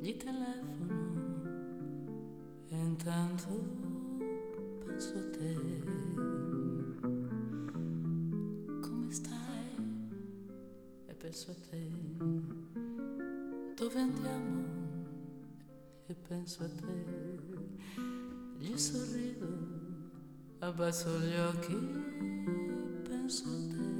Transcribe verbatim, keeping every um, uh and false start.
gli telefono e intanto penso a te. Come stai? E penso a te. Dove andiamo? E penso a te. Gli sorrido, abbasso gli occhi, penso a te.